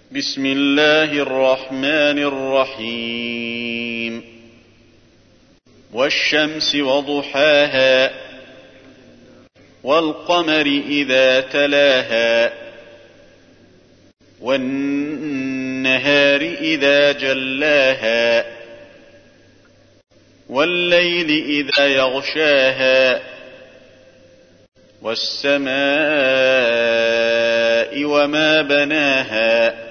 بسم الله الرحمن الرحيم. والشمس وضحاها والقمر إذا تلاها والنهار إذا جلاها والليل إذا يغشاها والسماء وما بناها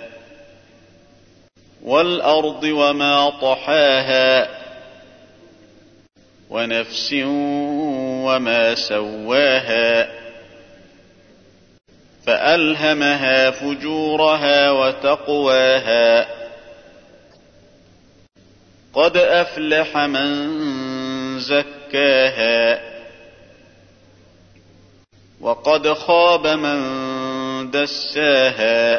والأرض وما طحاها ونفس وما سواها فألهمها فجورها وتقواها قد أفلح من زكاها وقد خاب من دساها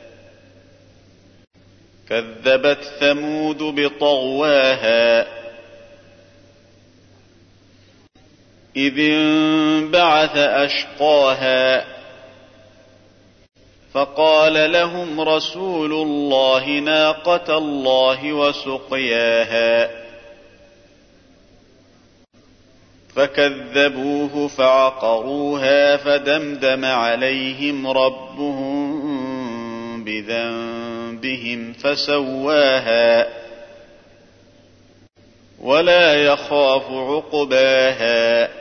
كذبت ثمود بطغواها إذ انبعث أشقاها فقال لهم رسول الله ناقة الله وسقياها فكذبوه فعقروها فدمدم عليهم ربهم بذنبهم فسواها ولا يخاف عقباها